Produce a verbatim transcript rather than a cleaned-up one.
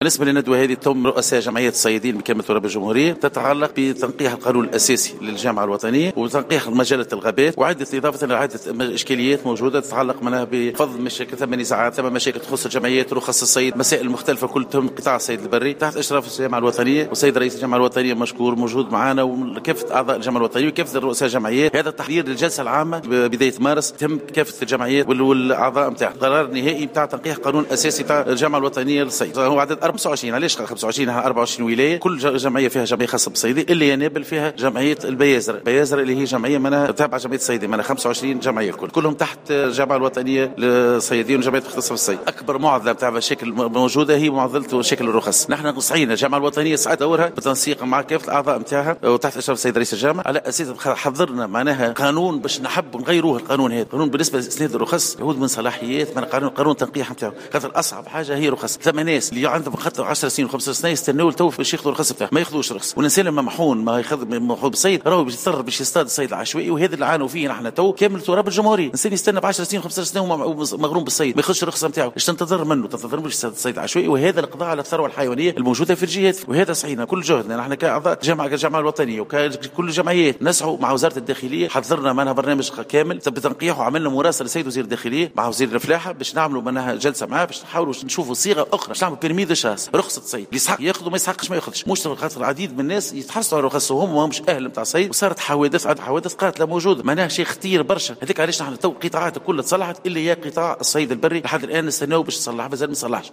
بالنسبة للندوة هذه تم رؤساء جمعيات الصيادين بكامل تراب الجمهورية، تتعلق بتنقيح القانون الأساسي للجامعة الوطنية وتنقيح مجلة الغابات، وعدة إضافة لعدة إشكاليات موجودة تتعلق منها بفض مشاكل ثم نزاعات ثم مشاكل تخص الجمعيات، رخص الصيد، مسائل مختلفة كل تهم قطاع الصيد البري تحت إشراف الجامعة الوطنية. والسيد رئيس الجامعة الوطنية مشكور موجود معنا، وكافة أعضاء الجامعة الوطنية وكافة رؤساء الجمعيات. هذا التحضير للجلسة العامة بداية مارس تم كافة الجمعيات والأعضاء نتاعها. قرار نهائي بتاع تنقيح قانون أساسي تاع الجامعة الوطنية للصيد، هو عدد أربعة وعشرين. علاش خمسة وعشرين؟ أربعة وعشرين ولاية، كل جمعية فيها جمعية خاصة بالصيدي، اللي ينابل فيها جمعية البيازر، البيازر اللي هي جمعية منها تابعة جمعية الصيدي، منها خمسة وعشرين جمعية الكل، كلهم تحت الجامعة الوطنية للصيادين وجمعية مختصة بالصيد. أكبر معضلة بتاع مشاكل موجودة هي معضلة مشاكل الرخص. نحن صحينا الجامعة الوطنية سعت دورها بالتنسيق مع كافة الأعضاء نتاعها وتحت إشراف السيد رئيس الجامعة على أساس حضرنا معناها قانون باش نحب نغيروه. القانون هذا قانون بالنسبة لإسناد الرخص يعود من صلاحيات من قانون قانون تنقيح نتاعو، خاطر أصعب حاجة هي رخص. ثم ناس اللي عندهم خاطر عشر سنين و15 سنة يستنوا تو باش ياخذوا الرخص بتاعهم، ما ياخذوش رخص. والإنسان لما محون ما ياخذ محون بالصيد راهو باش يضطر باش يصطاد الصيد العشوائي، وهذا اللي عانوا فيه نحن تو كامل تراب الجمهورية. الإنسان يستنى ب عشر سنين و15 سنة ومغروم بالصيد، ما ياخذش الرخصة نتاعو، ايش تنتظر منه؟ تنتظر باش يصطاد الصيد العشوائي، وهذا القضاء على الثروة الحيوانية الموجودة في الجهات. وهذا صحينا كل جهدنا نحن كأعضاء جامعة الجامعة الوطنية وكل الجمعيات نسعوا مع وزارة الداخلية. حضرنا منها برنامج كامل بتنقيح، وعملنا مراسلة للسيد وزير الداخلية مع وزير الفلاحة باش نعملوا منها جلسة معاه باش نحاولوا نشوفوا صيغة أخرى باش نعملوا بيرمي دو شاس، رخصة صيد، اللي يسحق ياخذ وما يسحقش ما ياخذش. مش خاطر العديد من الناس يتحصلوا على رخص وهم ما همش أهل نتاع صيد، وصارت حوادث عدد حوادث قاتلة موجودة، معناها شيء خطير برشا. هذيك علاش نحن تو قطاعات كلها تصلحت إلا هي قطاع الصيد البري لحد الآن نستناو باش تصلح، مازال ما صلحش.